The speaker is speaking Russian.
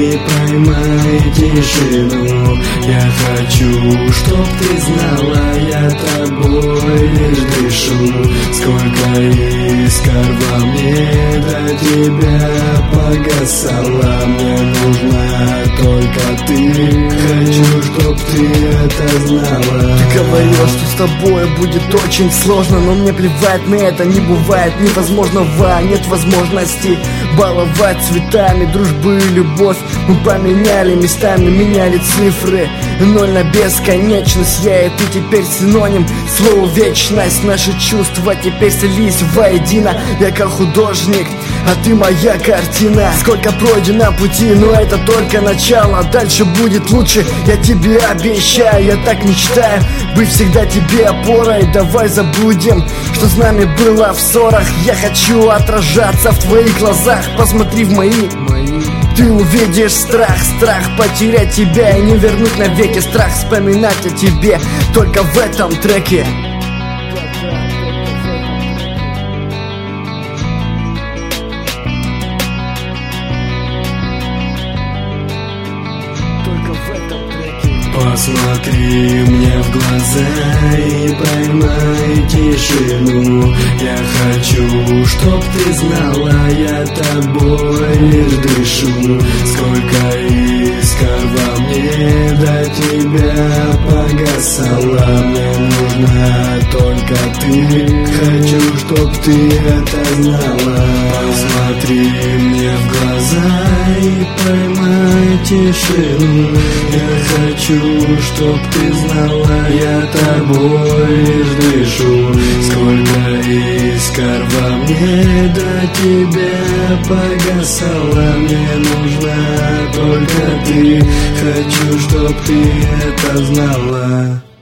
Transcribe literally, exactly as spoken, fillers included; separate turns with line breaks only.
и поймай тишину. Я хочу, чтоб ты знала, я тобой лишь дышу. Сколько искр во мне до тебя погасала. Мне нужна только ты, хочу, чтоб ты это знала.
Ты говорила, что с тобой будет очень сложно, но мне плевать на это, не бывает невозможного. Нет возможности баловать цветами дружбы и любовь. Мы поменяли местами, меняли цифры. Ноль на бесконечность, я и ты теперь синоним слова вечность. Наши чувства теперь слились воедино. Я как художник, а ты моя картина. Сколько пройдено пути, но это только начало. Дальше будет лучше, я тебе обещаю. Я так мечтаю быть всегда тебе опорой. Давай забудем, что с нами было в ссорах. Я хочу отражаться в твоих глазах. Посмотри в мои, ты увидишь страх. Страх потерять тебя и не вернуть навеки. Страх вспоминать о тебе только в этом треке.
Посмотри мне в глаза и поймай тишину. Я хочу, чтоб ты знала, я тобой лишь дышу. Сколько искр во мне до тебя погасала. Мне нужна только ты, хочу, чтоб ты это знала. Посмотри мне в глаза и поймай тишину. Я хочу, чтоб ты знала, я тобой лишь дышу. Сколько искр во мне до тебя погасала. Мне нужна только ты, хочу, чтоб ты это знала.